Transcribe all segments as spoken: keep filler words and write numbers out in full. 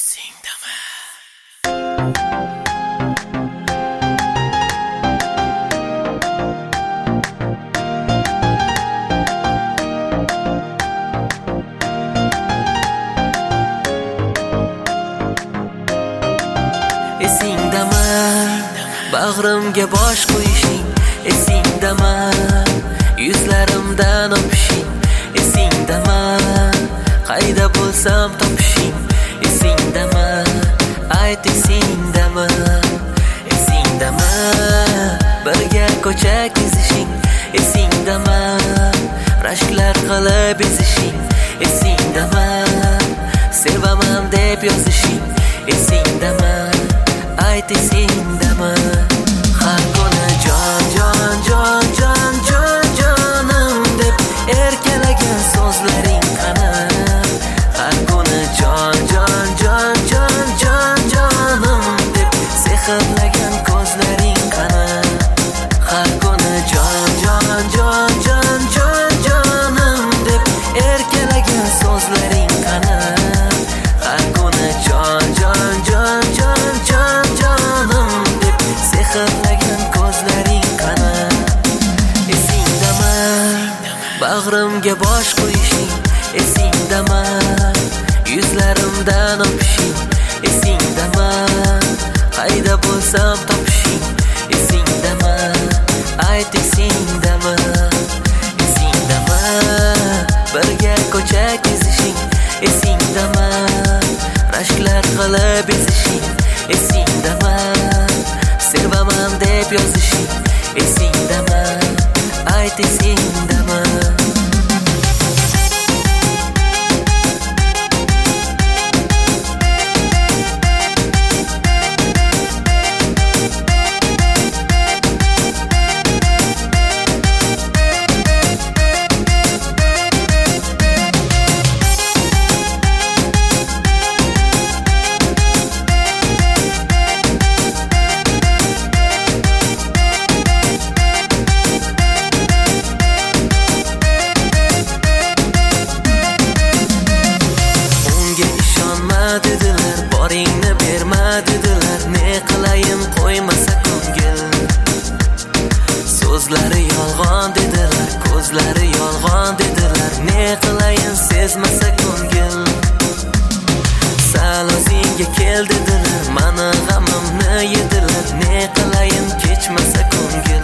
Esingdami? Esingdami? Bag'rimga bosh qo'yishing esingdami? Yuzlarimdan o'pishing esingdami? Qayda bo'lsam topishing esingdami? Ayt esingdami? Esingdami? Birga ko'cha kezishing esingdami? Rashklar qilib ezishing esingdami? Sevaman deb yozishing esingdami? Ayt esingdami? Har kuni jon jon jon jon jon jonim deb erkalagan so'zlaring qani? Har kuni jon jon jon jon jon jonim deb sehrlagan ko'zlaring qani? Har kuni jon jon jon jon jon jonim deb erkalagan so'zlaring qani? Har kuni jon jon jon jon jon jonim deb sehrlagan ko'zlaring qani? Esingdami? Bag'rimga bosh qo'yishing esingdami? Yuzlarimdan o'pishing esingdami? Qayda bo'lsam topishing esingdami? Ayt esingdami? Esingdami? Birga ko'cha kezishing esingdami? Rashklar qilib ezishing esingdami? Sevaman deb yozishing esingdami? Ayt esingdami? Dedilar, boringni berma dedilar, ne qilayin qo'ymasa ko'ngil. So'zlari yolg'on dedilar, ko'zlari yolg'on dedilar, ne qilayin sezmasa ko'ngil. Sal o'zingga kel dedilar, mani g'amimni yedilar, ne qilayin kechmasa ko'ngil.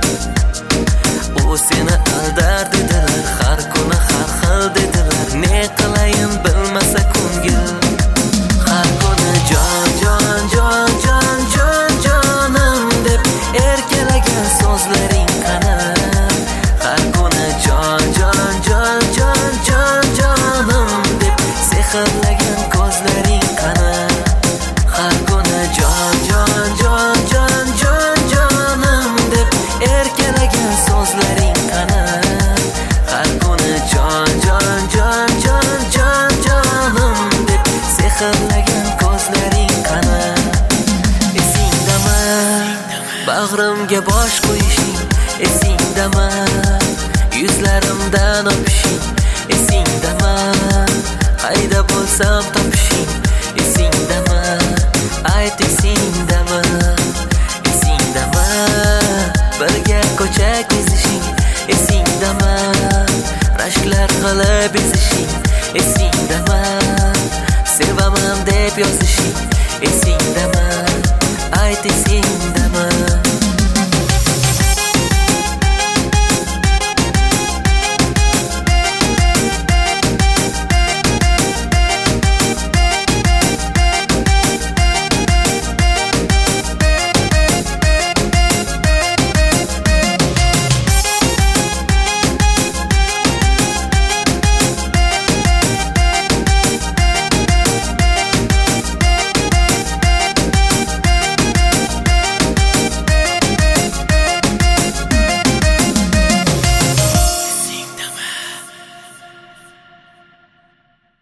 U seni aldar dedilar, har kuni har xil dedilar, ne qilayin bilmasa ko'ngil. Har kuni jon jon jon jon jon jonim deb erkalagan so'zlaring qani? Har kuni jon jon jon jon jon jonim deb sehrlagan ko'zlaring qani? Har kuni jon jon jon jon jon jonim deb erkalagan so'zlaring qani? Har kuni jon jon jon jon jon jonim deb sehrlagan ko'zlaring qani? Esingdami? Bag'rimga bosh qo'yishing esingdami? Yuzlarimdan o'pishing esingdami? Qayda bo'lsam topishing esingdami? Ayt esingdami? Esingdami? Birga ko'cha kezishing esingdami? Rashklar qilib ezishing esingdami? Sevaman deb yozishing esingdami? Ayt esingdami?